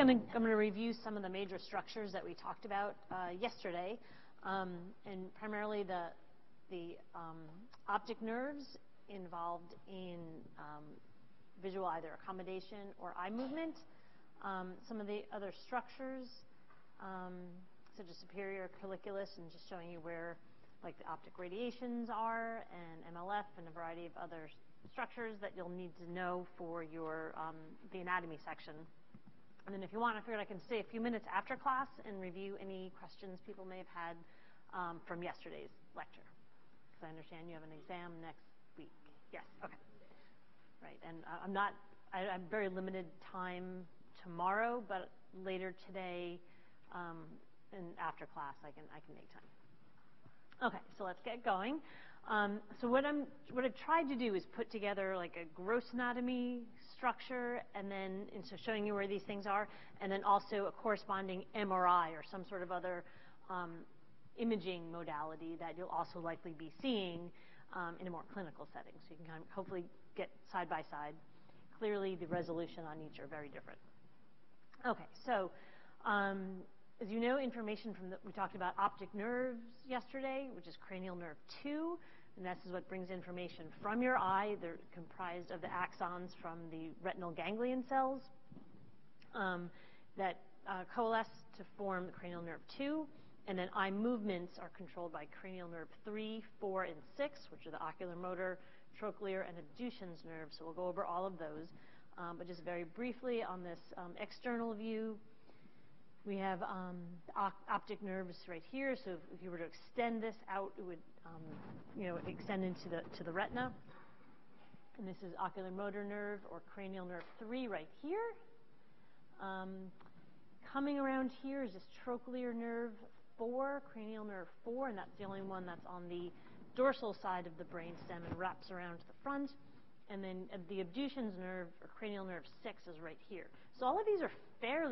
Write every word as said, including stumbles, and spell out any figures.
I'm going to review some of the major structures that we talked about uh, yesterday, um, and primarily the, the um, optic nerves involved in um, visual either accommodation or eye movement. Um, some of the other structures, um, such as superior colliculus, and just showing you where like the optic radiations are, and M L F, and a variety of other structures that you'll need to know for your um, the anatomy section. And then if you want, I figured I can stay a few minutes after class and review any questions people may have had um, from yesterday's lecture. Because I understand you have an exam next week. Yes, okay. Right, and uh, I'm not, I, I have very limited time tomorrow, but later today um, and after class I can, I can make time. Okay, so let's get going. Um, so what I'm, what I've tried to do is put together like a gross anatomy structure, and then and so showing you where these things are, and then also a corresponding M R I or some sort of other um, imaging modality that you'll also likely be seeing um, in a more clinical setting. So you can kind of hopefully get side by side. Clearly, the resolution on each are very different. Okay, so. Um, As you know, information from the, we talked about optic nerves yesterday, which is cranial nerve two, and this is what brings information from your eye. They're comprised of the axons from the retinal ganglion cells um, that uh, coalesce to form the cranial nerve two, and then eye movements are controlled by cranial nerve three, four, and six, which are the oculomotor, trochlear, and abducens nerves. So we'll go over all of those, um, but just very briefly on this um, external view. We have um, the op optic nerves right here. So if, if you were to extend this out, it would, um, you know, extend into the to the retina. And this is oculomotor nerve or cranial nerve three right here. Um, coming around here is this trochlear nerve four, cranial nerve four, and that's the only one that's on the dorsal side of the brainstem and wraps around to the front. And then uh, the abducens nerve or cranial nerve six is right here. So all of these are fairly